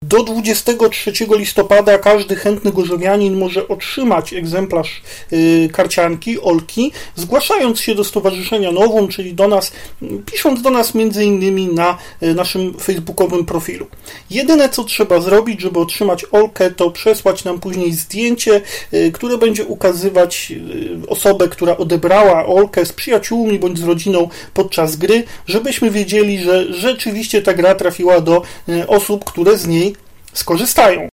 Do 23 listopada każdy chętny gorzowianin może otrzymać egzemplarz karcianki, Olki, zgłaszając się do Stowarzyszenia Novum, czyli do nas, pisząc do nas między innymi na naszym facebookowym profilu. Jedyne, co trzeba zrobić, żeby otrzymać Olkę, to przesłać nam później zdjęcie, które będzie ukazywać osobę, która odebrała Olkę z przyjaciółmi bądź z rodziną podczas gry, żebyśmy wiedzieli, że rzeczywiście ta gra trafiła do osób, które z niej skorzystają.